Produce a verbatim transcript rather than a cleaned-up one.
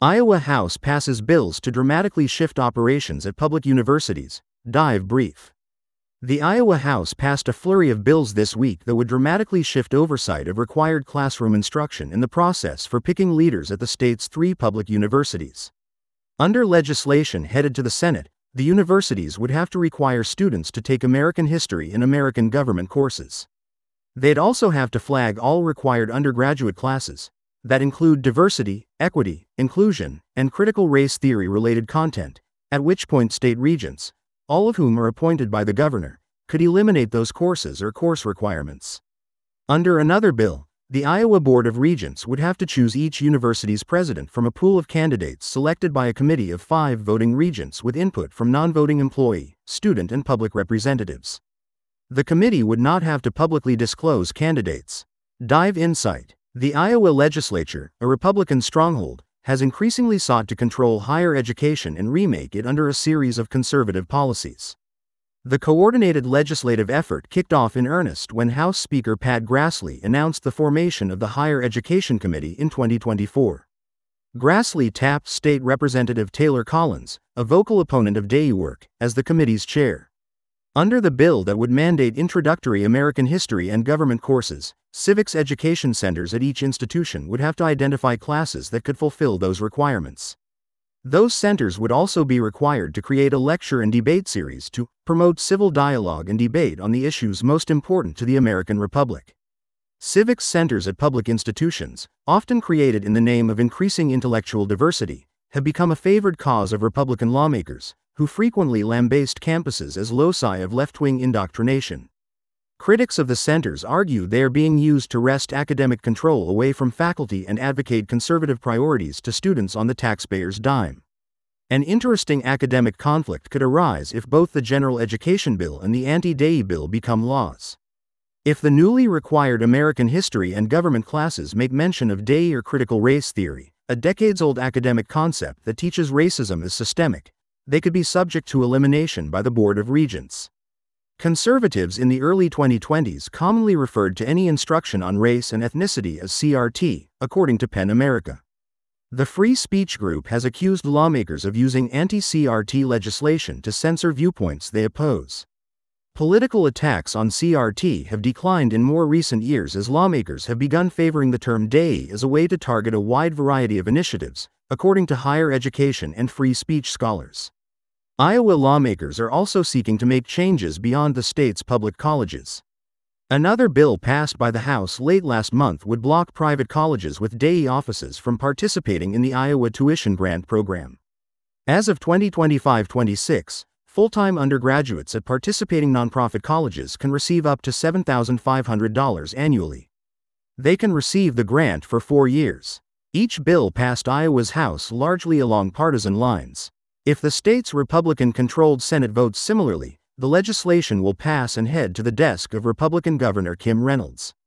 Iowa House passes bills to dramatically shift operations at public universities. Dive brief. The Iowa House passed a flurry of bills this week that would dramatically shift oversight of required classroom instruction in the process for picking leaders at the state's three public universities. Under legislation headed to the Senate, the universities would have to require students to take American history and American government courses. They'd also have to flag all required undergraduate classes that include diversity, equity, inclusion, and critical race theory related content, at which point state regents, all of whom are appointed by the governor, could eliminate those courses or course requirements. Under another bill, the Iowa Board of Regents would have to choose each university's president from a pool of candidates selected by a committee of five voting regents with input from non-voting employee, student, and public representatives. The committee would not have to publicly disclose candidates. Dive insight. The Iowa legislature, a Republican stronghold, has increasingly sought to control higher education and remake it under a series of conservative policies. The coordinated legislative effort kicked off in earnest when House Speaker Pat Grassley announced the formation of the Higher Education Committee in twenty twenty-four. Grassley tapped State Representative Taylor Collins, a vocal opponent of day work, as the committee's chair. Under the bill that would mandate introductory American history and government courses, civics education centers at each institution would have to identify classes that could fulfill those requirements. Those centers would also be required to create a lecture and debate series to promote civil dialogue and debate on the issues most important to the American Republic. Civics centers at public institutions, often created in the name of increasing intellectual diversity, have become a favored cause of Republican lawmakers, who frequently lambaste campuses as loci of left-wing indoctrination. Critics of the centers argue they are being used to wrest academic control away from faculty and advocate conservative priorities to students on the taxpayer's dime. An interesting academic conflict could arise if both the General Education Bill and the Anti-D E I Bill become laws. If the newly required American history and government classes make mention of D E I or critical race theory, a decades-old academic concept that teaches racism is systemic, they could be subject to elimination by the Board of Regents. Conservatives in the early twenty twenties commonly referred to any instruction on race and ethnicity as C R T, according to PEN America. The Free Speech Group has accused lawmakers of using anti-C R T legislation to censor viewpoints they oppose. Political attacks on C R T have declined in more recent years as lawmakers have begun favoring the term D E I as a way to target a wide variety of initiatives, according to higher education and free speech scholars. Iowa lawmakers are also seeking to make changes beyond the state's public colleges. Another bill passed by the House late last month would block private colleges with D E I offices from participating in the Iowa Tuition Grant Program. As of twenty twenty-five twenty-six, full-time undergraduates at participating nonprofit colleges can receive up to seven thousand five hundred dollars annually. They can receive the grant for four years. Each bill passed Iowa's House largely along partisan lines. If the state's Republican-controlled Senate votes similarly, the legislation will pass and head to the desk of Republican Governor Kim Reynolds.